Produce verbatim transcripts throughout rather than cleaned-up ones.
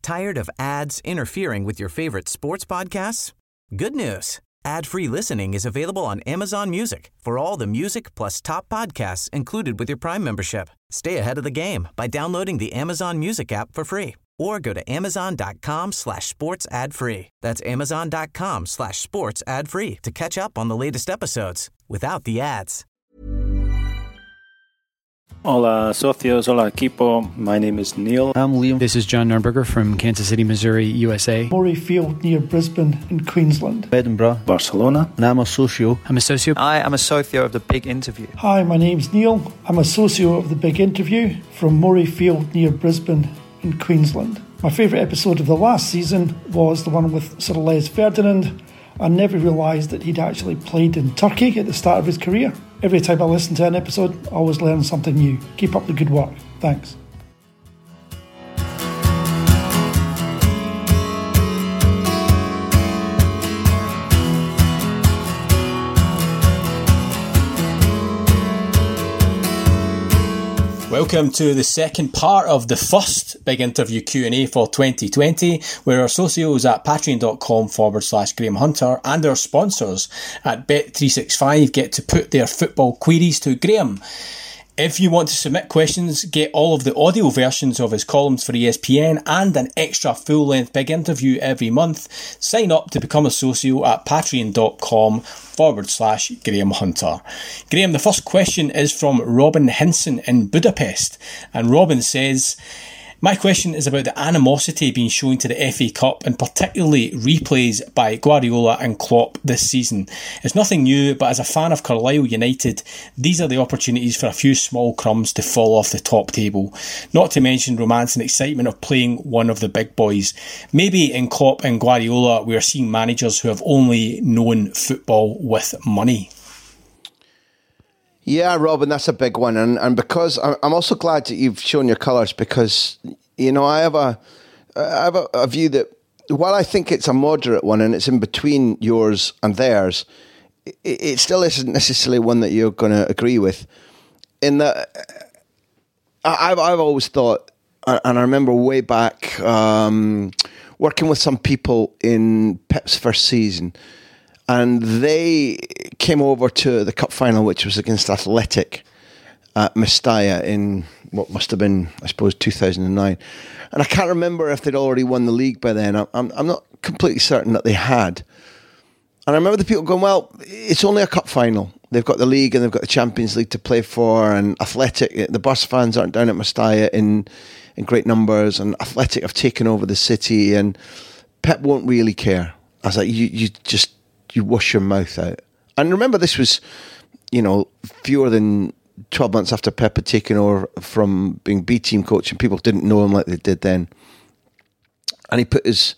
Tired of ads interfering with your favorite sports podcasts? Good news. Ad-free listening is available on Amazon Music for all the music plus top podcasts included with your Prime membership. Stay ahead of the game by downloading the Amazon Music app for free or go to amazon.com slash sports ad free. That's amazon.com slash sports ad free to catch up on the latest episodes without the ads. Hola, socios. Hola, equipo. My name is Neil. I'm Liam. This is John Nurnberger from Kansas City, Missouri, U S A. Murray Field near Brisbane in Queensland. Edinburgh. Barcelona. And I'm a socio. I'm a socio. I am a socio of The Big Interview. Hi, my name's Neil. I'm a socio of The Big Interview from Murray Field near Brisbane in Queensland. My favourite episode of the last season was the one with Sir Les Ferdinand. I never realised that he'd actually played in Turkey at the start of his career. Every time I listen to an episode, I always learn something new. Keep up the good work. Thanks. Welcome to the second part of the first Big Interview Q and A for twenty twenty, where our socios at patreon.com forward slash Graham Hunter and our sponsors at Bet three sixty-five get to put their football queries to Graham. If you want to submit questions, get all of the audio versions of his columns for E S P N and an extra full-length Big Interview every month, sign up to become a socio at patreon.com forward slash Graham Hunter. Graham, the first question is from Robin Hinson in Budapest, and Robin says, my question is about the animosity being shown to the F A Cup and particularly replays by Guardiola and Klopp this season. It's nothing new, but as a fan of Carlisle United, these are the opportunities for a few small crumbs to fall off the top table. Not to mention romance and excitement of playing one of the big boys. Maybe in Klopp and Guardiola we are seeing managers who have only known football with money. Yeah, Robin, that's a big one. And and because I'm also glad that you've shown your colours because, you know, I have a I have a, a view that while I think it's a moderate one and it's in between yours and theirs, it, it still isn't necessarily one that you're going to agree with. In that, I've, I've always thought, and I remember way back um, working with some people in Pep's first season, and they came over to the cup final, which was against Athletic at Mestalla in what must have been, I suppose, two thousand nine. And I can't remember if they'd already won the league by then. I'm, I'm not completely certain that they had. And I remember the people going, well, it's only a cup final. They've got the league and they've got the Champions League to play for. And Athletic, the Barca fans aren't down at Mestalla in, in great numbers. And Athletic have taken over the city. And Pep won't really care. I was like, you, you just... you wash your mouth out. And remember, this was, you know, fewer than twelve months after Pep had taken over from being B-team coach, and people didn't know him like they did then. And he put his,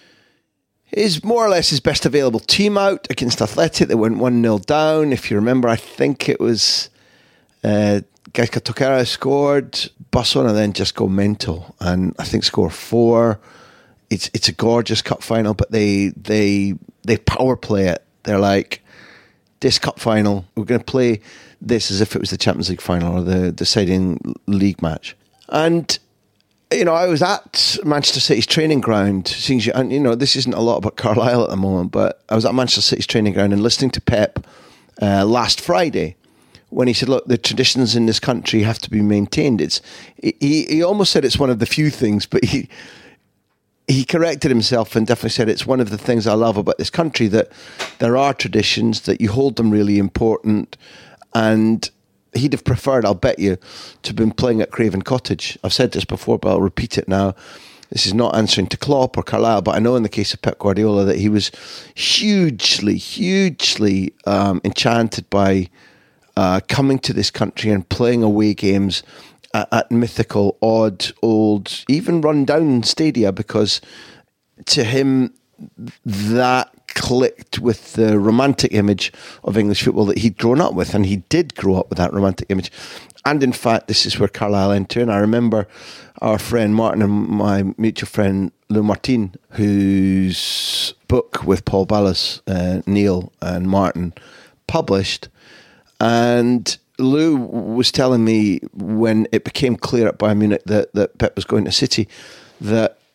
his more or less his best available team out against Athletic. They went one nil down. If you remember, I think it was uh, Gaizka Tokera scored. Barcelona then just go mental, and I think score four. It's it's a gorgeous cup final, but they they they power play it. They're like, this cup final, we're going to play this as if it was the Champions League final or the deciding league match. And, you know, I was at Manchester City's training ground, seeing, and, you know, this isn't a lot about Carlisle at the moment, but I was at Manchester City's training ground and listening to Pep uh, last Friday when he said, look, the traditions in this country have to be maintained. It's he, he almost said it's one of the few things, but he... He corrected himself and definitely said it's one of the things I love about this country, that there are traditions, that you hold them really important. And he'd have preferred, I'll bet you, to have been playing at Craven Cottage. I've said this before, but I'll repeat it now. This is not answering to Klopp or Carlisle, but I know in the case of Pep Guardiola that he was hugely, hugely um, enchanted by uh, coming to this country and playing away games at, at mythical, odd, old, even run-down stadia, because to him that clicked with the romantic image of English football that he'd grown up with, and he did grow up with that romantic image. And in fact, this is where Carlisle entered. And I remember our friend Martin and my mutual friend Lou Martin, whose book with Paul Ballas, uh, Neil and Martin published. And Lou was telling me when it became clear at Bayern Munich that, that Pep was going to City, that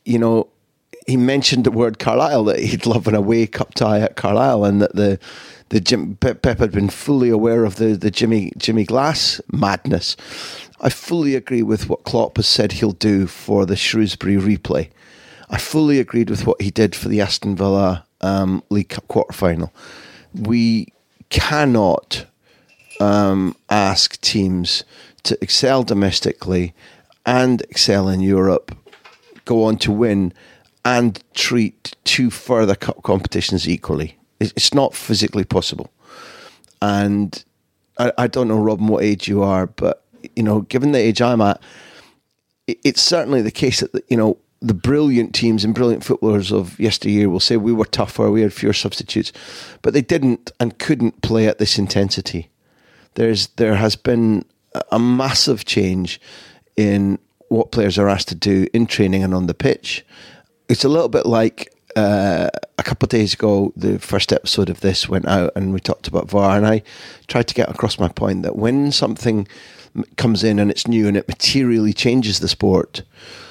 you know, he mentioned the word Carlisle, that he'd love an away cup tie at Carlisle, and that the the Jim, Pep, Pep had been fully aware of the, the Jimmy Jimmy Glass madness. I fully agree with what Klopp has said he'll do for the Shrewsbury replay. I fully agreed with what he did for the Aston Villa um, League Cup quarter-final. We cannot um, ask teams to excel domestically and excel in Europe, go on to win, and treat two further cup competitions equally. It's not physically possible. And I, I don't know, Robin, what age you are, but, you know, given the age I'm at, it, it's certainly the case that, you know, the brilliant teams and brilliant footballers of yesteryear will say we were tougher, we had fewer substitutes, but they didn't and couldn't play at this intensity. There's There has been a massive change in what players are asked to do in training and on the pitch. It's a little bit like uh, a couple of days ago, the first episode of this went out and we talked about V A R, and I tried to get across my point that when something comes in and it's new and it materially changes the sport,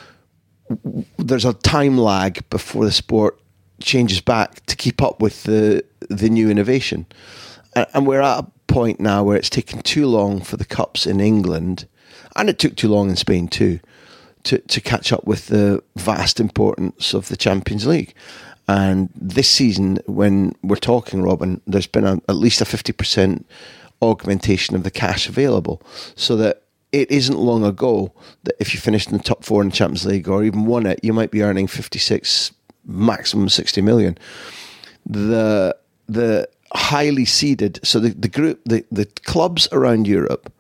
there's a time lag before the sport changes back to keep up with the the new innovation. And we're at a point now where it's taken too long for the cups in England, and it took too long in Spain too, to, to catch up with the vast importance of the Champions League. And this season, when we're talking, Robin, there's been a, at least a fifty percent augmentation of the cash available, so that it isn't long ago that if you finished in the top four in the Champions League or even won it, you might be earning fifty-six, maximum sixty million. The the highly seeded, so the, the group, the, the clubs around Europe,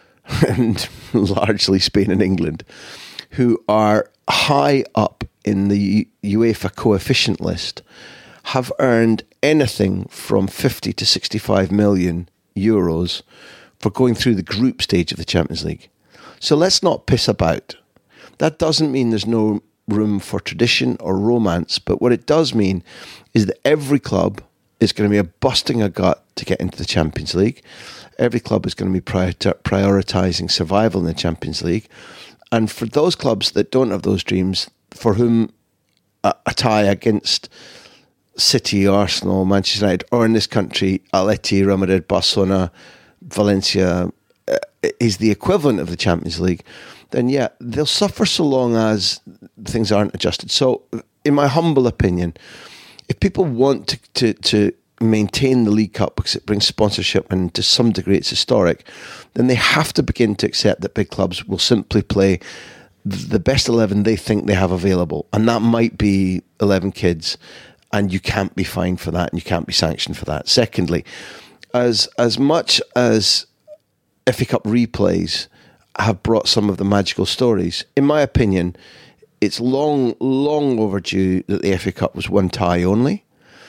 and largely Spain and England, who are high up in the UEFA coefficient list, have earned anything from fifty to sixty-five million euros for going through the group stage of the Champions League. So let's not piss about. That doesn't mean there's no room for tradition or romance, but what it does mean is that every club is going to be a busting a gut to get into the Champions League. Every club is going to be prior- prioritising survival in the Champions League. And for those clubs that don't have those dreams, for whom a, a tie against City, Arsenal, Manchester United, or in this country, Atleti, Real Madrid, Barcelona, Valencia uh, is the equivalent of the Champions League, then yeah, they'll suffer so long as things aren't adjusted. So, in my humble opinion, if people want to, to, to maintain the League Cup because it brings sponsorship and to some degree it's historic, then they have to begin to accept that big clubs will simply play the best eleven they think they have available. And that might be eleven kids, and you can't be fined for that and you can't be sanctioned for that. Secondly, As as much as F A Cup replays have brought some of the magical stories, in my opinion, it's long, long overdue that the F A Cup was one tie only.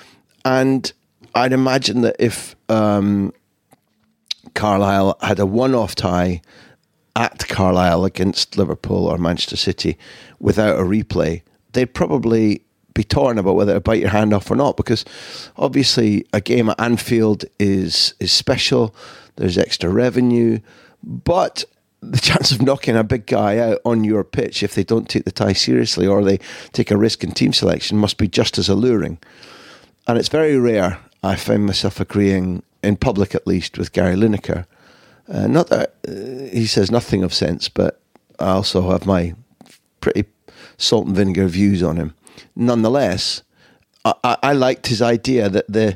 And I'd imagine that if um, Carlisle had a one-off tie at Carlisle against Liverpool or Manchester City without a replay, they'd probably be torn about whether to bite your hand off or not, because obviously a game at Anfield is is special. There's extra revenue, but the chance of knocking a big guy out on your pitch if they don't take the tie seriously or they take a risk in team selection must be just as alluring. And it's very rare I find myself agreeing, in public at least, with Gary Lineker. Uh, not that uh, he says nothing of sense, but I also have my pretty salt and vinegar views on him. Nonetheless, I, I, I liked his idea that the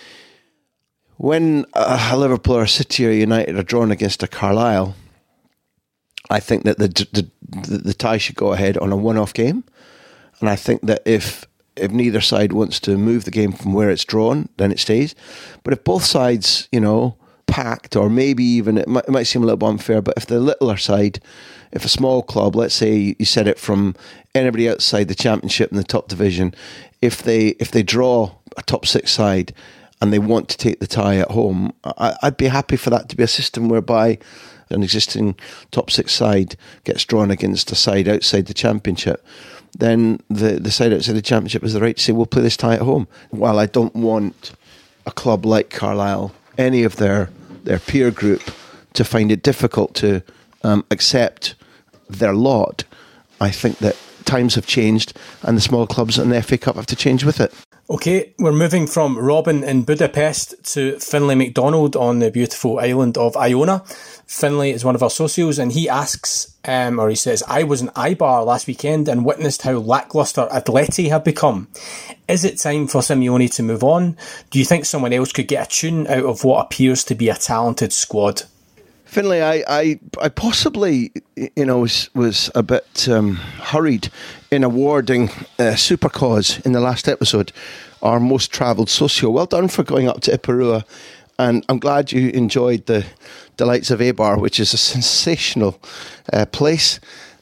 when a Liverpool or a City or United are drawn against a Carlisle, I think that the, the the the tie should go ahead on a one-off game, and I think that if if neither side wants to move the game from where it's drawn, then it stays. But if both sides, you know, packed, or maybe even it might, it might seem a little bit unfair, but if the littler side, if a small club, let's say you said it from anybody outside the Championship in the top division, if they if they draw a top six side and they want to take the tie at home, I, I'd be happy for that to be a system whereby an existing top six side gets drawn against a side outside the Championship. Then the, the side outside the Championship has the right to say, we'll play this tie at home. While I don't want a club like Carlisle, any of their, their peer group, to find it difficult to um, accept their lot, I think that times have changed, and the small clubs and the F A Cup have to change with it. Okay, we're moving from Robin in Budapest to Finlay McDonald on the beautiful island of Iona. Finlay is one of our socios, and he asks, um, or he says, I was in Eibar last weekend and witnessed how lacklustre Atleti have become. Is it time for Simeone to move on? Do you think someone else could get a tune out of what appears to be a talented squad? Finlay, I, I, I possibly, you know, was was a bit um, hurried in awarding uh, Supercause in the last episode, our most travelled socio. Well done for going up to Ipurua, and I'm glad you enjoyed the delights of Eibar, which is a sensational uh, place.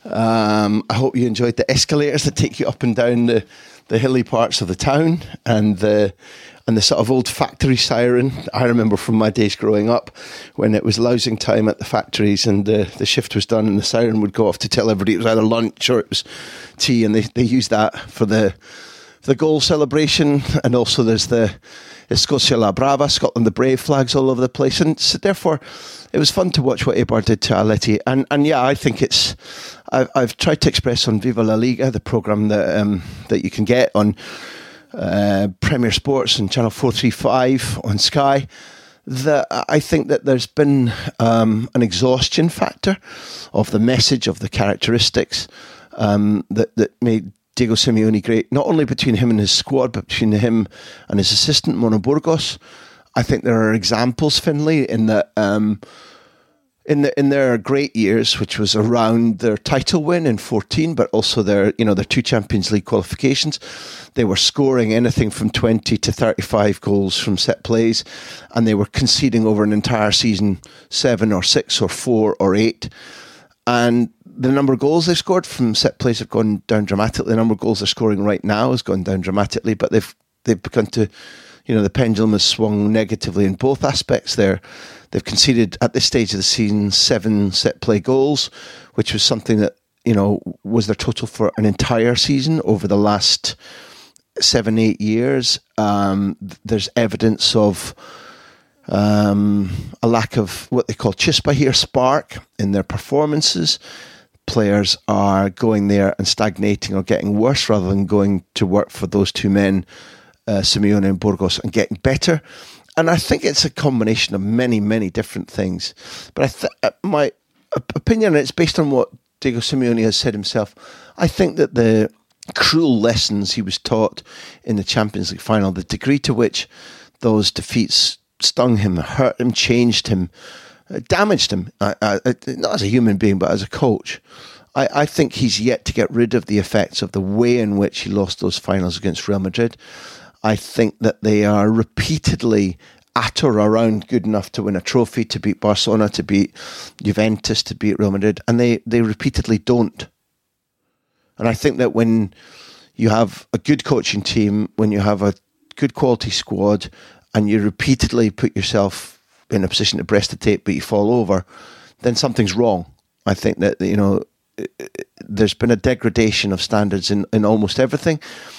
Um, I hope you enjoyed the escalators that take you up and down the, the hilly parts of the town, and the and the sort of old factory siren. I remember from my days growing up when it was lousing time at the factories and the, the shift was done and the siren would go off to tell everybody it was either lunch or it was tea, and they, they used that for the the goal celebration. And also there's the Escocia La Brava, Scotland the Brave flags all over the place, and so therefore it was fun to watch what Eibar did to Atleti. And and yeah, I think it's I've, I've tried to express on Viva La Liga, the programme that um, that you can get on Uh, Premier Sports and Channel four thirty-five on Sky, that I think that there's been um, an exhaustion factor of the message, of the characteristics um, that, that made Diego Simeone great, not only between him and his squad, but between him and his assistant, Mono Burgos. I think there are examples, Finlay, in that um, in the in their great years, which was around their title win in fourteen, but also their you know their two Champions League qualifications. They were scoring anything from twenty to thirty-five goals from set plays, and they were conceding over an entire season seven or six or four or eight. And the number of goals they scored from set plays have gone down dramatically. The number of goals they're scoring right now has gone down dramatically, but they've they've begun to, you know, the pendulum has swung negatively in both aspects there. They've conceded at this stage of the season seven set play goals, which was something that, you know, was their total for an entire season over the last seven, eight years. Um, there's evidence of um, a lack of what they call chispa here, spark in their performances. Players are going there and stagnating or getting worse rather than going to work for those two men, uh, Simeone and Burgos, and getting better. And I think it's a combination of many, many different things. But I th- my opinion, and it's based on what Diego Simeone has said himself, I think that the cruel lessons he was taught in the Champions League final, the degree to which those defeats stung him, hurt him, changed him, damaged him, uh, uh, not as a human being, but as a coach. I, I think he's yet to get rid of the effects of the way in which he lost those finals against Real Madrid. I think that they are repeatedly at or around good enough to win a trophy, to beat Barcelona, to beat Juventus, to beat Real Madrid, and they, they repeatedly don't. And I think that when you have a good coaching team, when you have a good quality squad, and you repeatedly put yourself in a position to breast the tape, but you fall over, then something's wrong. I think that, you know, there's been a degradation of standards in, in almost everything.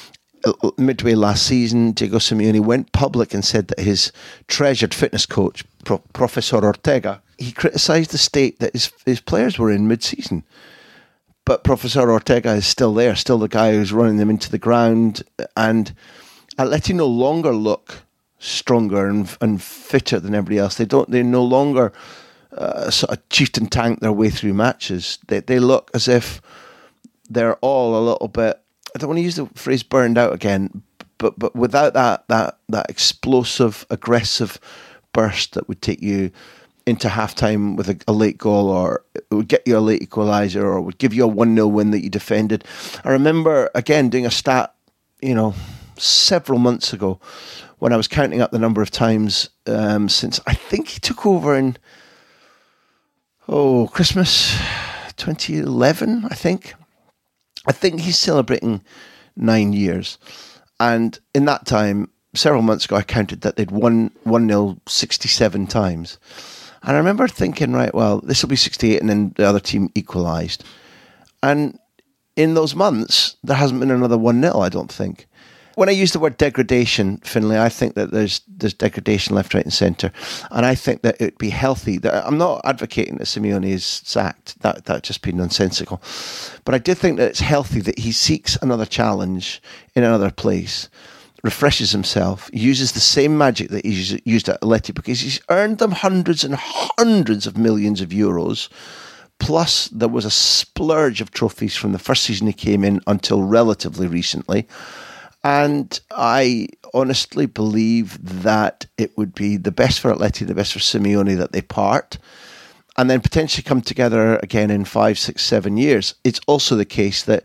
Midway last season, Diego Simeone went public and said that his treasured fitness coach, Pro- Professor Ortega, he criticised the state that his, his players were in mid-season. But Professor Ortega is still there, still the guy who's running them into the ground. And Atleti no longer look stronger and, and fitter than everybody else. They don't. They no longer uh, sort of chieftain tank their way through matches. They they look as if they're all a little bit, I don't want to use the phrase burned out again, but but without that that that explosive, aggressive burst that would take you into halftime with a, a late goal, or it would get you a late equaliser, or would give you a one nil win that you defended. I remember, again, doing a stat, you know, several months ago when I was counting up the number of times um, since, I think he took over in, oh, Christmas twenty eleven, I think. I think he's celebrating nine years. And in that time, several months ago, I counted that they'd won one nil sixty-seven times. And I remember thinking, right, well, this will be sixty-eight, and then the other team equalised. And in those months, there hasn't been another one nil, I don't think. when I use the word degradation, Finlay, I think that there's there's degradation left, right and centre. And I think that it'd be healthy. That I'm not advocating that Simeone is sacked. That that'd just be nonsensical. But I did think that it's healthy that he seeks another challenge in another place, refreshes himself, uses the same magic that he's used at Atleti, because he's earned them hundreds and hundreds of millions of euros. Plus, there was a splurge of trophies from the first season he came in until relatively recently. And I honestly believe that it would be the best for Atleti, the best for Simeone that they part and then potentially come together again in five, six, seven years. It's also the case that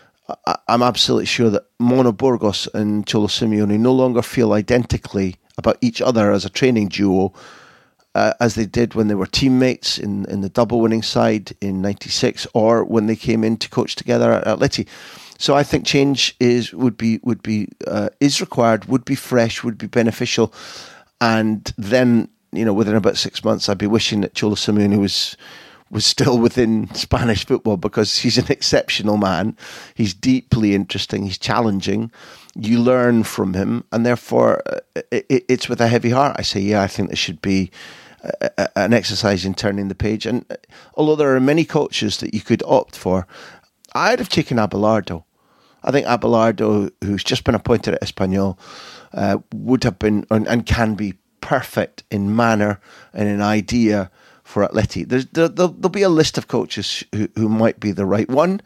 I'm absolutely sure that Mono Burgos and Cholo Simeone no longer feel identically about each other as a training duo uh, as they did when they were teammates in, in the double winning side in ninety-six or when they came in to coach together at Atleti. So I think change is would be would be uh, is required, would be fresh, would be beneficial, and then you know within about six months I'd be wishing that Cholo Simeone was was still within Spanish football, because he's an exceptional man. He's deeply interesting. He's challenging. You learn from him, and therefore it, it, it's with a heavy heart I say, yeah, I think there should be a, a, an exercise in turning the page. And although there are many coaches that you could opt for, I'd have taken Abelardo. I think Abelardo, who's just been appointed at Espanyol, uh, would have been and, and can be perfect in manner and in idea for Atleti. There's, there, there'll, there'll be a list of coaches who, who might be the right one,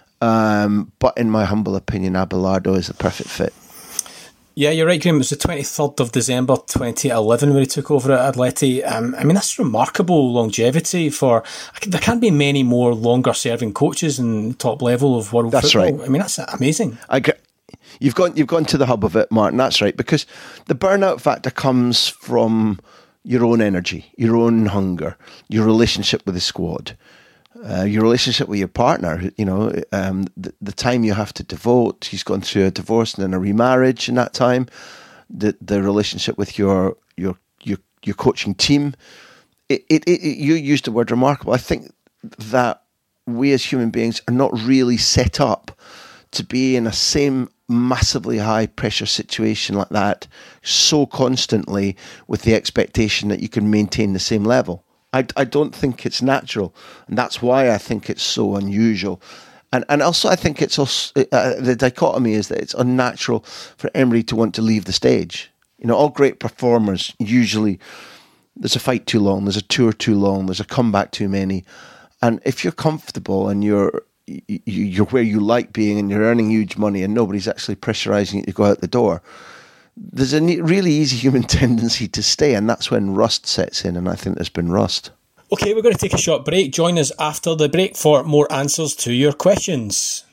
um, but in my humble opinion, Abelardo is the perfect fit. Yeah, you're right, Graham. It was the twenty-third of December twenty eleven when he took over at Atleti. Um, I mean, that's remarkable longevity for... There can't be many more longer-serving coaches in top level of world that's football. Right. I mean, that's amazing. I get, you've gone you've gone to the hub of it, Martin. That's right, because the burnout factor comes from your own energy, your own hunger, your relationship with the squad, uh, your relationship with your partner, you know, um, the, the time you have to devote. He's gone through a divorce and then a remarriage in that time. The the relationship with your your your, your coaching team. It, it, it, you used the word remarkable. I think that we as human beings are not really set up to be in a same massively high pressure situation like that so constantly with the expectation that you can maintain the same level. I, I don't think it's natural, and that's why I think it's so unusual. And and also I think it's also, uh, the dichotomy is that it's unnatural for Emery to want to leave the stage. You know, all great performers, usually there's a fight too long, there's a tour too long, there's a comeback too many. And if you're comfortable and you're you're where you like being and you're earning huge money and nobody's actually pressurising you to go out the door, there's a really easy human tendency to stay, and that's when rust sets in, and I think there's been rust. Okay, we're going to take a short break. Join us after the break for more answers to your questions.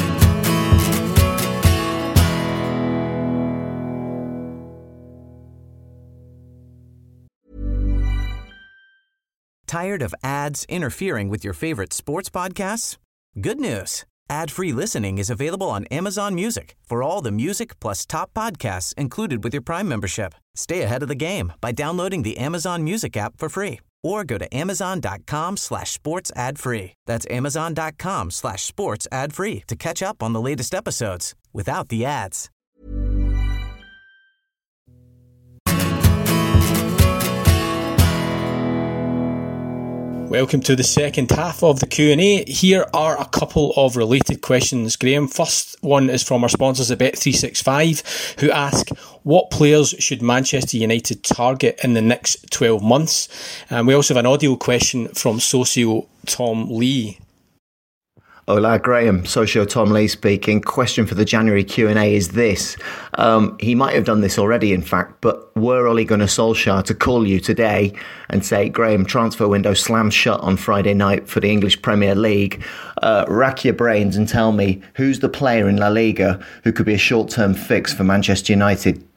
Tired of ads interfering with your favorite sports podcasts? Good news. Ad-free listening is available on Amazon Music for all the music plus top podcasts included with your Prime membership. Stay ahead of the game by downloading the Amazon Music app for free or go to amazon.com slash sports ad free. That's amazon.com slash sports ad free to catch up on the latest episodes without the ads. Welcome to the second half of the Q and A. Here are a couple of related questions, Graham. First one is from our sponsors at Bet three sixty-five, who ask, what players should Manchester United target in the next twelve months? And we also have an audio question from Socio Tom Lee. Hola, Graham. Socio Tom Lee speaking. Question for the January Q and A is this. Um, he might have done this already, in fact, but were Ole Gunnar Solskjaer to call you today and say, Graham, transfer window slams shut on Friday night for the English Premier League, uh, rack your brains and tell me who's the player in La Liga who could be a short-term fix for Manchester United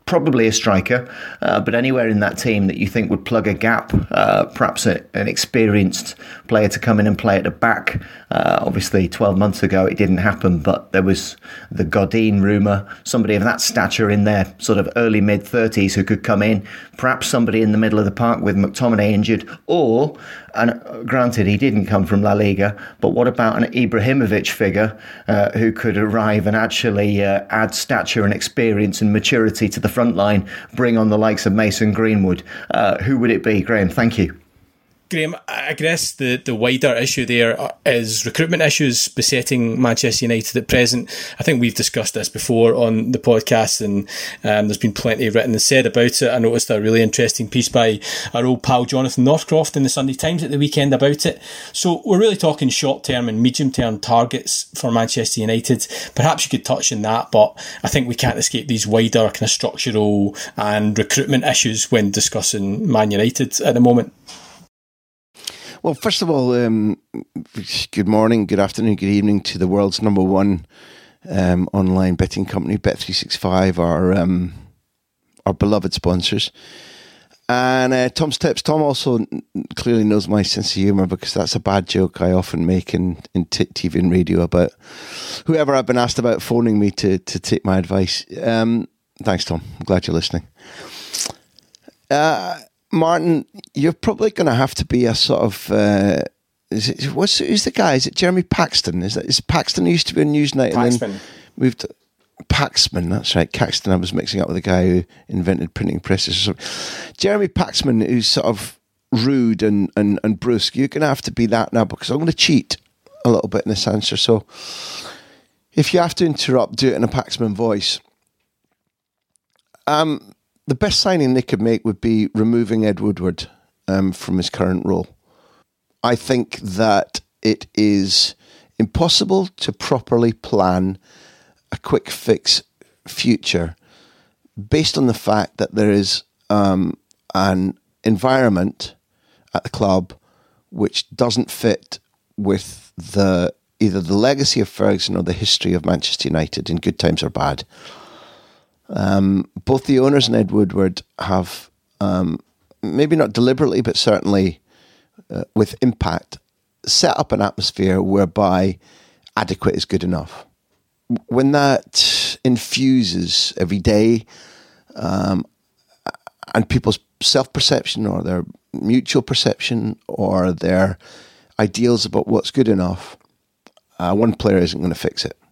probably a striker, uh, but anywhere in that team that you think would plug a gap, uh, perhaps a, an experienced player to come in and play at the back. Uh, obviously, twelve months ago it didn't happen, but there was the Godin rumour, somebody of that stature in their sort of early mid-thirties who could come in, perhaps somebody in the middle of the park with McTominay injured, or, and granted he didn't come from La Liga, but what about an Ibrahimovic figure uh, who could arrive and actually uh, add stature and experience and maturity to the front line, bring on the likes of Mason Greenwood? Uh, who would it be, Graham? Thank you. Graham, I guess the, the wider issue there is recruitment issues besetting Manchester United at present. I think we've discussed this before on the podcast, and um, there's been plenty written and said about it. I noticed a really interesting piece by our old pal Jonathan Northcroft in the Sunday Times at the weekend about it. So we're really talking short-term and medium-term targets for Manchester United. Perhaps you could touch on that, but I think we can't escape these wider kind of structural and recruitment issues when discussing Man United at the moment. Well, first of all, um, good morning, good afternoon, good evening to the world's number one um, online betting company, Bet three sixty-five, our um, our beloved sponsors. And uh, Tom's Tips. Tom also clearly knows my sense of humour, because that's a bad joke I often make in, in t- T V and radio about whoever I've been asked about phoning me to, to take my advice. Um, thanks, Tom. I'm glad you're listening. Uh Martin, you're probably going to have to be a sort of uh, is it, what's who's the guy? Is it Jeremy Paxton? Is that is Paxton who used to be on Newsnight and Paxman. then moved to Paxman? That's right, Caxton. I was mixing up with the guy who invented printing presses or something. Jeremy Paxman, who's sort of rude and and, and brusque. You're going to have to be that now, because I'm going to cheat a little bit in this answer. So if you have to interrupt, do it in a Paxman voice. Um. The best signing they could make would be removing Ed Woodward um, from his current role. I think that it is impossible to properly plan a quick fix future based on the fact that there is um, an environment at the club which doesn't fit with the either the legacy of Ferguson or the history of Manchester United, in good times or bad. Um, both the owners and Ed Woodward have, um, maybe not deliberately, but certainly uh, with impact, set up an atmosphere whereby adequate is good enough. When that infuses every day, um, and people's self-perception or their mutual perception or their ideals about what's good enough, uh, one player isn't going to fix it.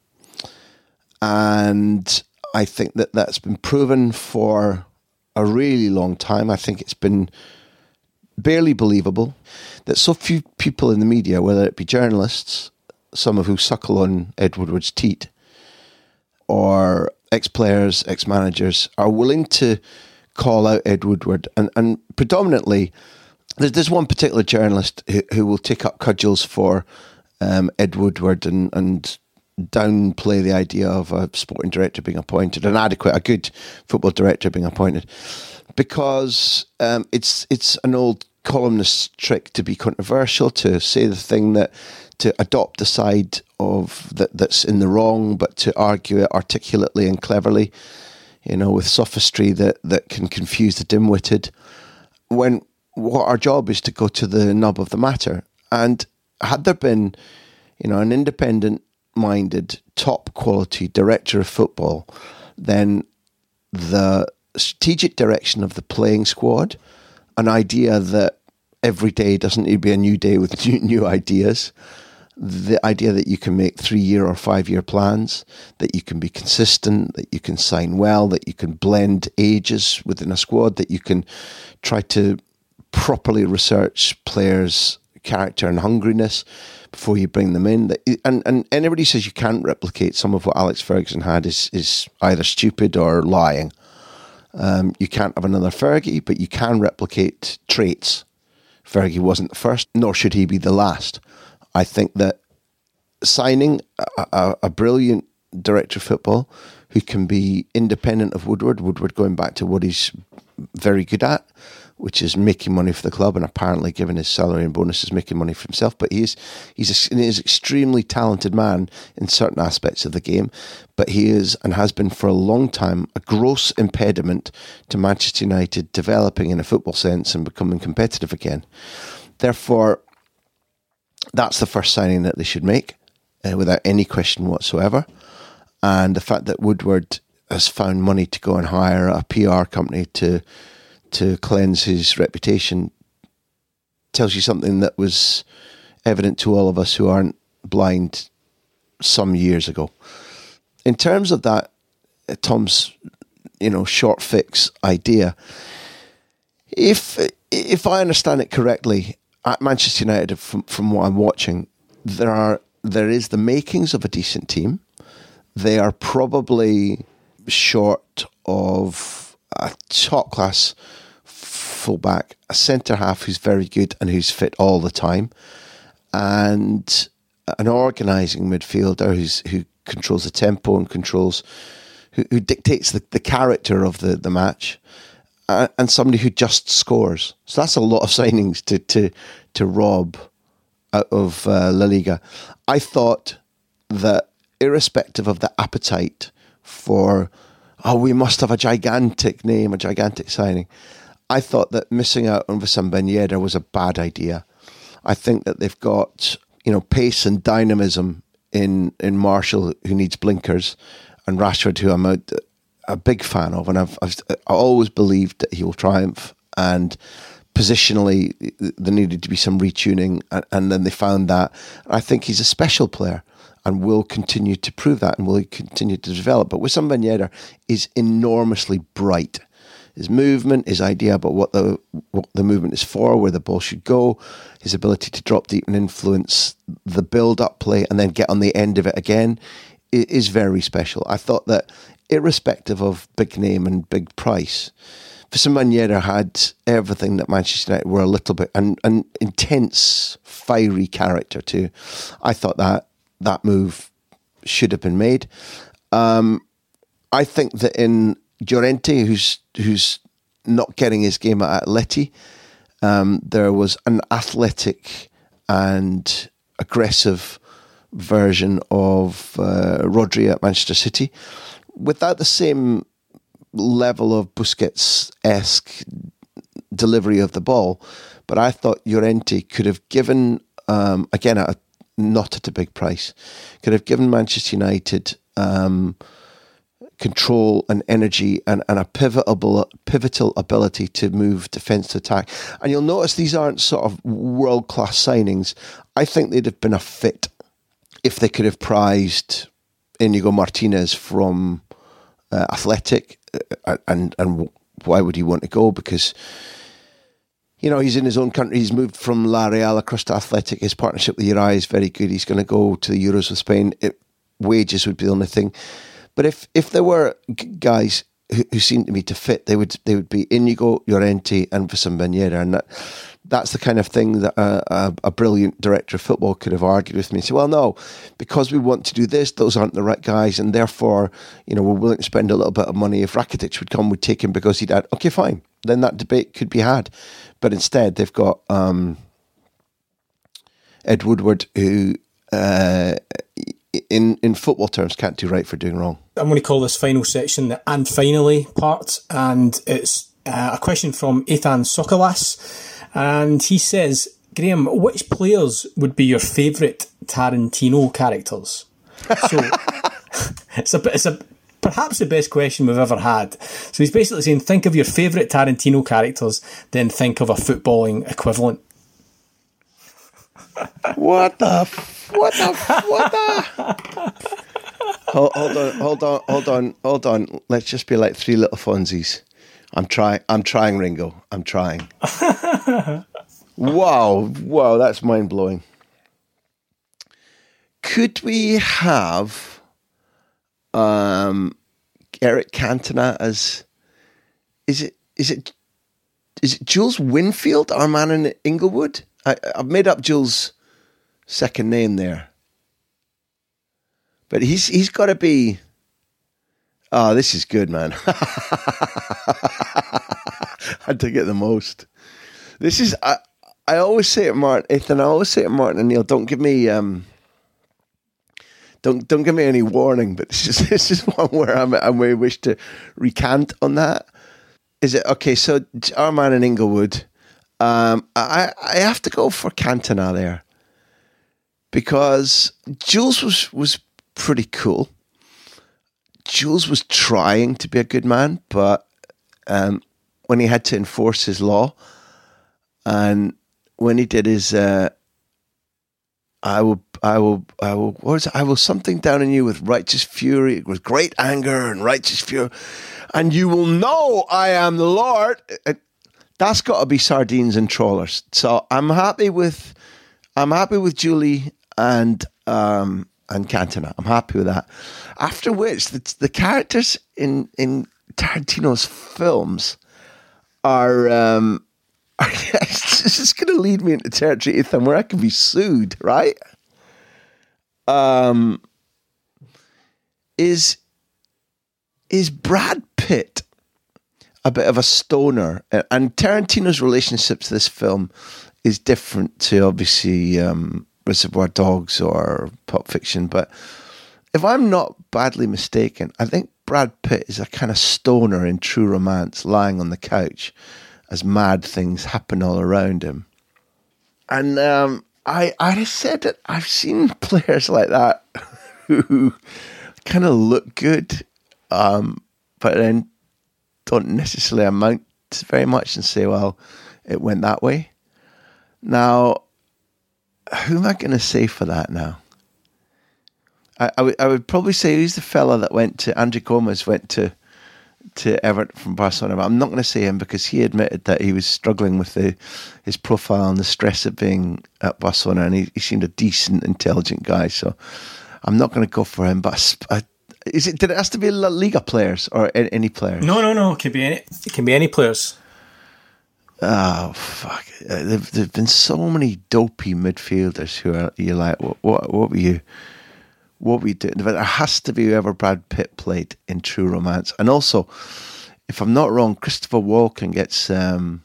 And I think that that's been proven for a really long time. I think it's been barely believable that so few people in the media, whether it be journalists, some of who suckle on Ed Woodward's teat, or ex-players, ex-managers, are willing to call out Ed Woodward. And, and predominantly, there's, there's one particular journalist who, who will take up cudgels for um, Ed Woodward and, and downplay the idea of a sporting director being appointed, an adequate, a good football director being appointed, because um, it's it's an old columnist trick to be controversial, to say the thing that, to adopt the side of that that's in the wrong, but to argue it articulately and cleverly, you know, with sophistry that that can confuse the dim-witted. When what our job is to go to the nub of the matter, and had there been, you know, an independent minded, top quality director of football, then the strategic direction of the playing squad, an idea that every day doesn't need to be a new day with new, new ideas, the idea that you can make three-year or five-year plans, that you can be consistent, that you can sign well, that you can blend ages within a squad, that you can try to properly research players' character and hungriness before you bring them in. And and anybody says you can't replicate some of what Alex Ferguson had is is either stupid or lying. Um, you can't have another Fergie, but you can replicate traits. Fergie wasn't the first, nor should he be the last. I think that signing a, a, a brilliant director of football who can be independent of Woodward, Woodward going back to what he's very good at, which is making money for the club, and apparently, given his salary and bonuses, making money for himself. But he is he's a, he is an extremely talented man in certain aspects of the game. But he is, and has been for a long time, a gross impediment to Manchester United developing in a football sense and becoming competitive again. Therefore, that's the first signing that they should make, uh, without any question whatsoever. And the fact that Woodward has found money to go and hire a P R company to to cleanse his reputation tells you something that was evident to all of us who aren't blind some years ago. In terms of that, Tom's, you know, short fix idea, if if I understand it correctly, at Manchester United, from, from what I'm watching, there are there is the makings of a decent team. They are probably short of a top class fullback, a centre half who's very good and who's fit all the time, and an organising midfielder who's who controls the tempo and controls who, who dictates the, the character of the, the match, uh, and somebody who just scores. So that's a lot of signings to to to rob out of uh, La Liga. I thought that, irrespective of the appetite for, oh, we must have a gigantic name, a gigantic signing, I thought that missing out on Wissam Ben Yedder was a bad idea. I think that they've got, you know, pace and dynamism in, in Marshall, who needs blinkers, and Rashford, who I'm a, a big fan of, and I've, I've I always believed that he will triumph. And positionally, there needed to be some retuning, and, and then they found that. I think he's a special player and will continue to prove that, and will continue to develop. But Wissam Ben Yedder is enormously bright. His movement, his idea about what the what the movement is for, where the ball should go, his ability to drop deep and influence the build-up play and then get on the end of it again is very special. I thought that, irrespective of big name and big price, Wissam Ben Yedder had everything that Manchester United were a little bit, an, an intense, fiery character too. I thought that that move should have been made. Um, I think that in Llorente, who's who's not getting his game at Atleti, um, there was an athletic and aggressive version of uh, Rodri at Manchester City, without the same level of Busquets-esque delivery of the ball. But I thought Llorente could have given, um, again, at a, not at a big price, could have given Manchester United Um, control and energy and, and a pivotal pivotal ability to move defence to attack. And you'll notice these aren't sort of world-class signings. I think they'd have been a fit if they could have prized Inigo Martinez from uh, Athletic. Uh, and, and why would he want to go? Because, you know, he's in his own country. He's moved from La Real across to Athletic. His partnership with Uriah is very good. He's going to go to the Euros with Spain. It, wages would be the only thing. But if, if there were g- guys who, who seemed to me to fit, they would they would be Inigo, Llorente and Wissam Ben Yedder. And that, that's the kind of thing that a, a, a brilliant director of football could have argued with me and say, well, no, because we want to do this, those aren't the right guys, and therefore, you know, we're willing to spend a little bit of money. If Rakitic would come, we'd take him because he'd add, okay, fine. Then that debate could be had. But instead, they've got um, Ed Woodward, who... Uh, In, in football terms, can't do right for doing wrong. I'm going to call this final section the "and finally" part, and it's uh, a question from Ethan Sokolas, and he says, Graham, which players would be your favourite Tarantino characters? So it's a it's a perhaps the best question we've ever had. So he's basically saying, think of your favourite Tarantino characters, then think of a footballing equivalent. What the? What the? What the? hold, hold on, hold on, hold on, hold on. Let's just be like three little Fonzies. I'm trying. I'm trying, Ringo. I'm trying. Wow, wow, that's mind blowing. Could we have um, Eric Cantona as? Is it? Is it? Is it Jules Winfield, our man in Inglewood? I, I've made up Jules' second name there, but he's he's got to be. Oh, this is good, man. Had to get the most. This is, I, I always say to Martin, Ethan, I always say to Martin and Neil, don't give me, um, don't don't give me any warning, but this is, this is one where I'm, I may wish to recant on that. Is it, okay, so our man in Inglewood, um, I, I have to go for Cantona there. Because Jules was, was pretty cool. Jules was trying to be a good man, but um, when he had to enforce his law, and when he did his, uh, I will, I will, I will, what was it? I will something down in you with righteous fury, with great anger and righteous fury, and you will know I am the Lord. That's got to be sardines and trawlers. So I'm happy with, I'm happy with Julie and um, and Cantona. I'm happy with that. After which, the, the characters in in Tarantino's films are, um, are this is going to lead me into territory, Ethan, where I can be sued, right? Um, is is Brad Pitt a bit of a stoner? And Tarantino's relationship to this film is different to obviously um, Reservoir Dogs or Pulp Fiction, but if I'm not badly mistaken, I think Brad Pitt is a kind of stoner in True Romance, lying on the couch as mad things happen all around him. And um, I I said that I've seen players like that who kind of look good, um, but then don't necessarily amount to very much and say, well, it went that way. Now, who am I going to say for that now? I, I, would, I would probably say who's the fella that went to, André Gomes went to to Everton from Barcelona, but I'm not going to say him because he admitted that he was struggling with the, his profile and the stress of being at Barcelona, and he, he seemed a decent, intelligent guy, so I'm not going to go for him. But I, is it? Did it have to be La Liga players or any players? No, no, no. It can be any. It can be any players. Oh fuck! There've there've been so many dopey midfielders who are you're like, what what what were you, what were you doing? But there has to be whoever Brad Pitt played in True Romance, and also, if I'm not wrong, Christopher Walken gets um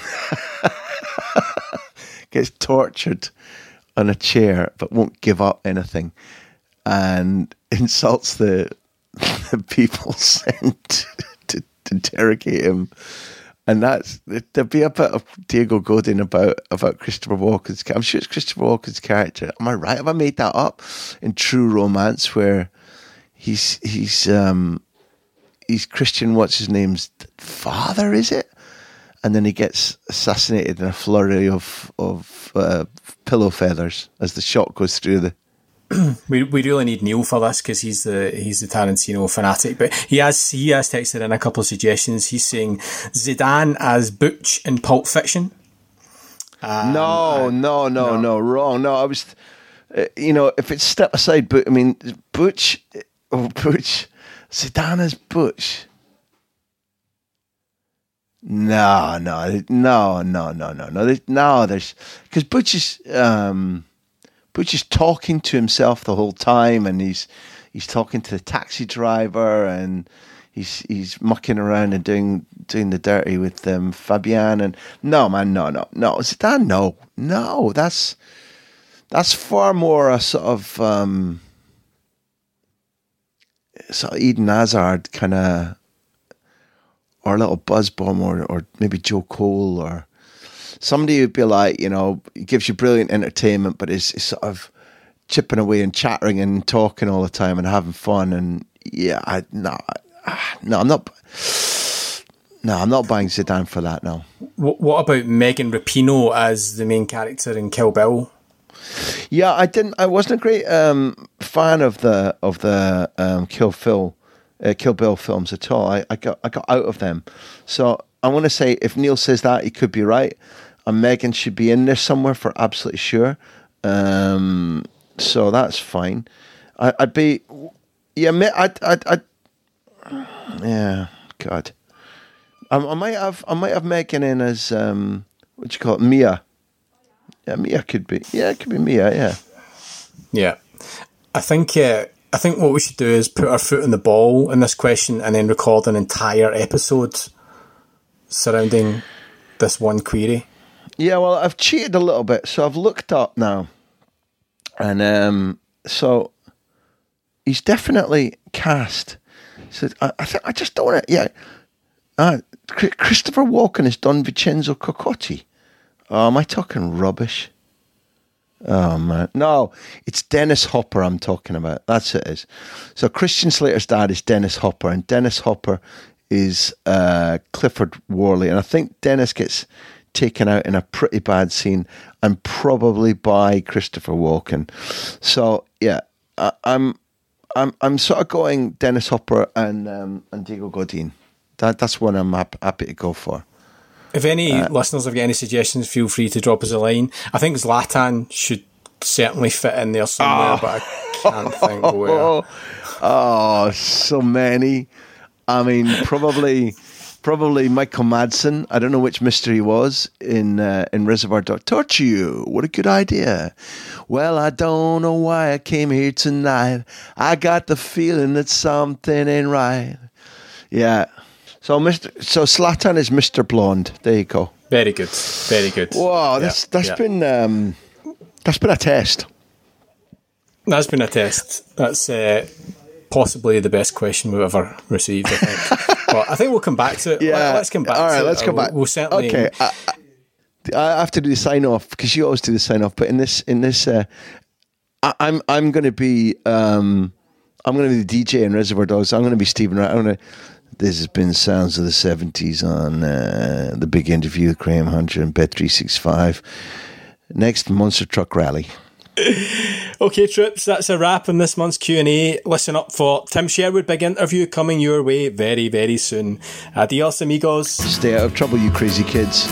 gets tortured on a chair, but won't give up anything, and insults the the people sent to, to interrogate him. And that's, there'd be a bit of Diego Godin about, about Christopher Walken's, I'm sure it's Christopher Walken's character. Am I right? Have I made that up? In True Romance, where he's, he's, um, he's Christian, what's his name's father, is it? And then he gets assassinated in a flurry of, of, uh, pillow feathers as the shot goes through the, We we really need Neil for this because he's the he's the Tarantino fanatic. But he has he has texted in a couple of suggestions. He's saying Zidane as Butch in Pulp Fiction. Um, no, and, no, no, no, no, wrong. No, I was, uh, you know, if it's step aside, but I mean, Butch, oh, Butch, Zidane as Butch. No, no, no, no, no, no, no. There's, no, there's because Butch is. Um, Butch is talking to himself the whole time, and he's he's talking to the taxi driver, and he's he's mucking around and doing doing the dirty with um, Fabian. And no, man, no, no, no, Zidane, no, no, that's that's far more a sort of um, sort of Eden Hazard kind of, or a little Buzz Bomb, or or maybe Joe Cole, or somebody who'd be like, you know, he gives you brilliant entertainment, but is, is sort of chipping away and chattering and talking all the time and having fun. And yeah, I no, no, I'm not. No, I'm not buying Zidane for that. No. What about Megan Rapinoe as the main character in Kill Bill? Yeah, I didn't. I wasn't a great um, fan of the of the um, Kill Phil, uh, Kill Bill films at all. I, I got I got out of them. So I want to say, if Neil says that, he could be right. And Megan should be in there somewhere for absolutely sure. Um, so that's fine. I, I'd be, yeah, I'd, I'd, I'd, yeah, God. I, I might have, I might have Megan in as, um, what do you call it, Mia. Yeah, Mia could be, yeah, it could be Mia, yeah. Yeah. I think, uh, I think what we should do is put our foot in the ball in this question and then record an entire episode surrounding this one query? Yeah, well, I've cheated a little bit, so I've looked up now, and um, so he's definitely cast. So I, I think I just don't want to. Yeah, uh, Christopher Walken is Don Vincenzo Cocotti. Oh, am I talking rubbish? Oh man, no, it's Dennis Hopper I'm talking about. That's it is. So Christian Slater's dad is Dennis Hopper, and Dennis Hopper is uh, Clifford Worley, and I think Dennis gets taken out in a pretty bad scene, and probably by Christopher Walken. So yeah, I, I'm, I'm, I'm sort of going Dennis Hopper and um, and Diego Godin. That that's what I'm hap- happy to go for. If any uh, listeners have got any suggestions, feel free to drop us a line. I think Zlatan should certainly fit in there somewhere, oh. but I can't think where. Oh, so many. I mean, probably. Probably Michael Madsen. I don't know which Mister he was in uh, in Reservoir Dogs. Torture you. What a good idea. Well, I don't know why I came here tonight. I got the feeling that something ain't right. Yeah. So Mister So Zlatan is Mister Blonde. There you go. Very good. Very good. Wow, that's that's yeah. been um, that's been a test. That's been a test. That's uh, possibly the best question we've ever received, I think. But I think we'll come back to it. Yeah. Let's come back All right, to let's it. come back. We'll, we'll certainly. Okay. I, I have to do the sign off because you always do the sign off. But in this, in this, uh, I, I'm I'm going to be um, I'm going to be the D J in Reservoir Dogs. I'm going to be Stephen Wright. I'm going to. This has been Sounds of the seventies on uh, the big interview with Graham Hunter and Bet three sixty-five. Next, Monster Truck Rally. Okay, troops, that's a wrap on this month's Q and A. Listen up for Tim Sherwood, big interview coming your way very, very soon. Adios, amigos. Stay out of trouble, you crazy kids.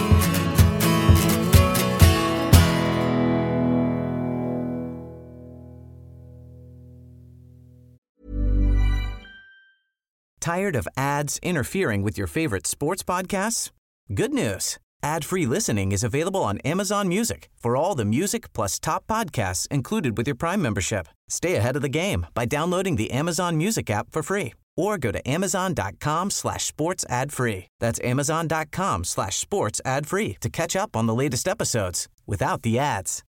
Tired of ads interfering with your favorite sports podcasts? Good news. Ad-free listening is available on Amazon Music for all the music plus top podcasts included with your Prime membership. Stay ahead of the game by downloading the Amazon Music app for free or go to amazon.com slash sports ad free. That's amazon.com slash sports ad free to catch up on the latest episodes without the ads.